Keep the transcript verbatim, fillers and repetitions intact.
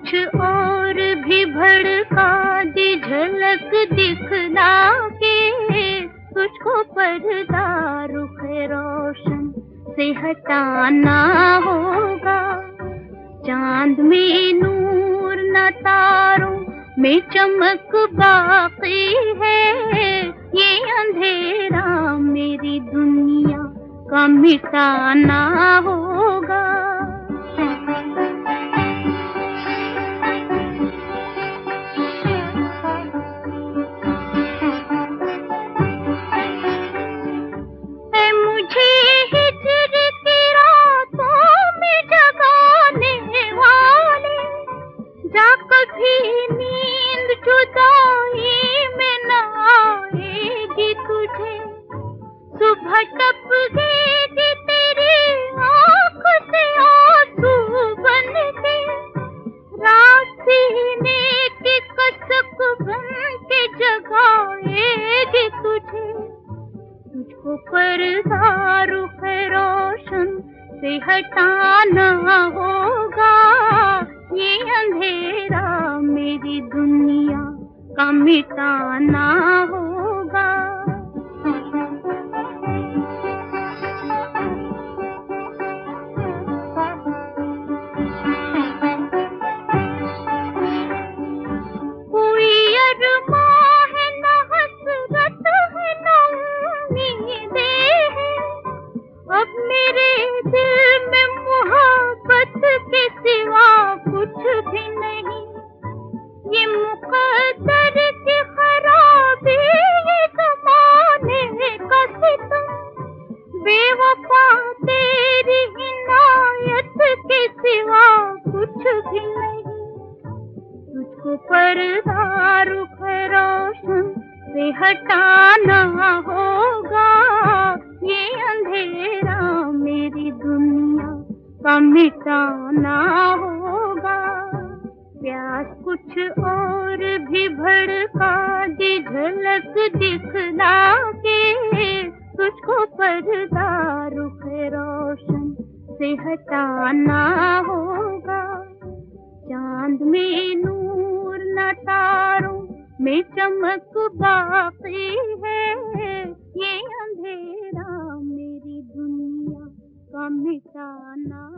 कुछ और भी भड़का दे, झलक दिखला के तुझको पर्दा रुख रोशन से हटाना होगा। चांद में नूर न तारों में चमक बाकी है, ये अंधेरा मेरी दुनिया का मिटाना होगा। सुबह टप गई तेरी आँख से आंसू बन के, रात सीने की कसक बन के जगाएगी तुझे। तुझको पर्दा रुख रोशन से हटाना होगा, ये अंधेरा मेरी दुनिया का मिटाना होगा। अब मेरे दिल में मोहब्बत के सिवा कुछ भी नहीं, ये मुकद्दर की खराबी, ये ज़माने का सितम, बेवफा तेरी इनायत के सिवा कुछ भी नहीं। तुझको पर्दा रुख रोशन से हटाना होगा, ये अंधेरा मेरी दुनिया का मिटाना होगा। प्यास कुछ और भी भड़का दे, झलक दिखला के तुझको पर्दा रुख रोशन से हटाना होगा। चांद में नूर न तारों में चमक बाकी है, ये अंधेरा मेरी दुनिया का मिटाना